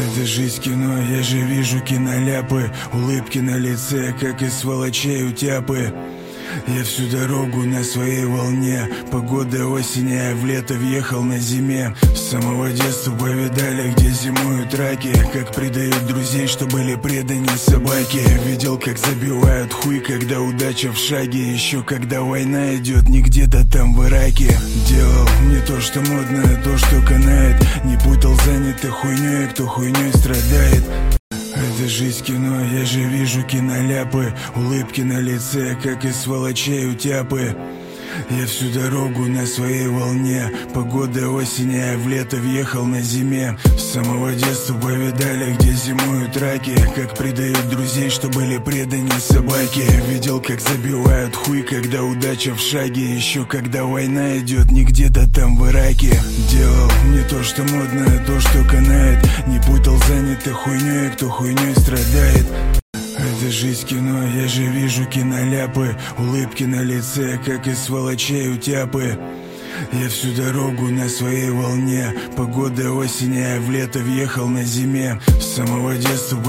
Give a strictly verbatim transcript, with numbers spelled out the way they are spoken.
Это жизнь кино, я же вижу киноляпы, улыбки на лице, как из сволочей утяпы. Я всю дорогу на своей волне, погода осень, а я в лето въехал на зиме. С самого детства повидали, где зимуют раки, как предают друзей, что были преданы собаки. Видел, как забивают хуй, когда удача в шаге, еще когда война идет не где-то там в Ираке. Делал не то, что модно, а то, что канает, не путал занятых хуйней, кто хуйней страдает. Это жизнь кино, я же вижу киноляпы, улыбки на лице, как из сволочей утяпы. Я всю дорогу на своей волне, погода осень, а я в лето въехал на зиме. С самого детства повидали, где зимуют раки, как предают друзей, что были преданы собаки. Видел, как забивают хуй, когда удача в шаге, еще когда война идет не где-то там в Ираке. Делал не то, что модно, а то, что канает, не путал занятых хуйней, кто хуйней страдает. Это жизнь кино, я же вижу киноляпы, улыбки на лице, как из сволочей утяпы. Я всю дорогу на своей волне, погода осень, а я в лето въехал на зиме. С самого детства